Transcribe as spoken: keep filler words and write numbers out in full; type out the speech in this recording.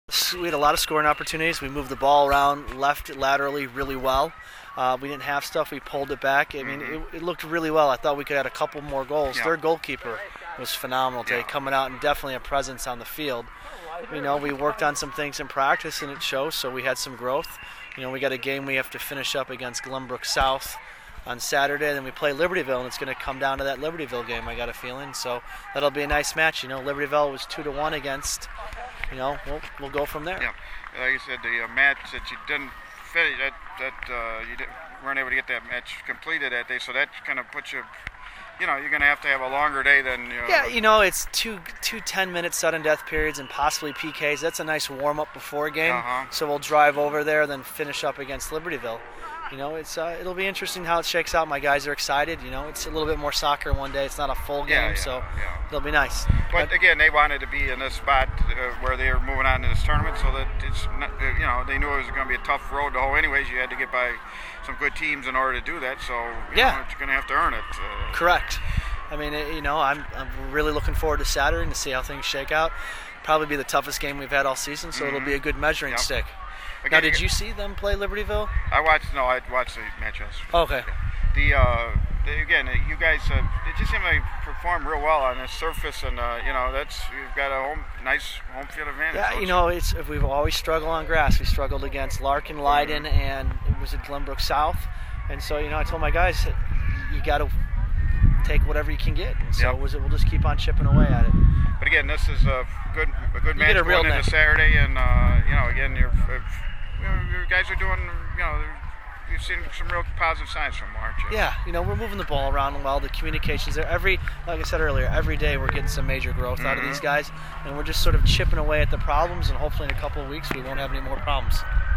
We had a lot of scoring opportunities. We moved the ball around left laterally really well. Uh, we didn't have stuff. We pulled it back. I mean, it, it looked really well. I thought we could add a couple more goals. Yeah. Their goalkeeper was phenomenal today, Yeah. coming out and definitely a presence on the field. You know, we worked on some things in practice, and it shows, so we had some growth. You know, we got a game we have to finish up against Glenbrook South on Saturday, then we play Libertyville, and it's going to come down to that Libertyville game, I got a feeling. So that'll be a nice match. You know, Libertyville was two to one against. You know, we'll we'll go from there. Yeah, like you said, the uh, match that you didn't finish, that that uh, you didn't, weren't able to get that match completed that day, so that kind of puts you. You know, you're going to have to have a longer day than. You know, yeah, you know, it's two two ten-minute sudden death periods and possibly P Ks. That's a nice warm up before a game. Uh-huh. So we'll drive over there, then finish up against Libertyville. You know, it's uh, it'll be interesting how it shakes out. My guys are excited. You know, it's a little bit more soccer one day. It's not a full game, Yeah, yeah, so yeah. it'll be nice. But again, they wanted to be in this spot uh, where they were moving on to this tournament, so that it's not, uh, you know, they knew it was going to be a tough road to hoe. Anyways, you had to get by some good teams in order to do that. So you Yeah. know, you're going to have to earn it. Uh, Correct. I mean, it, you know, I'm I'm really looking forward to Saturday and to see how things shake out. Probably be the toughest game we've had all season, so Mm-hmm. it'll be a good measuring Yep. stick. Again, Now, did you- you see them play Libertyville? I watched. No, I watched the match yesterday. Okay. The, uh, the again, uh, you guys, uh, it just seemed like performed real well on this surface, and uh, you know, that's you've got a home, nice home field advantage. Yeah, don't you know, it's if we've always struggled on grass. We struggled against Larkin, Leiden, and it was at Glenbrook South. And so, you know, I told my guys, you got to take whatever you can get. And so Yep. it was, we'll just keep on chipping away at it. But again, this is a good, a good You match get a real going into net. Saturday, and uh, you know, again, you're, uh, you know, you guys are doing, you know, you've seen some real positive signs from them, aren't you? Yeah, you know, we're moving the ball around well. The communications there. Every, like I said earlier, every day we're getting some major growth out of Mhm. these guys, and we're just sort of chipping away at the problems. And hopefully, in a couple of weeks, we won't have any more problems.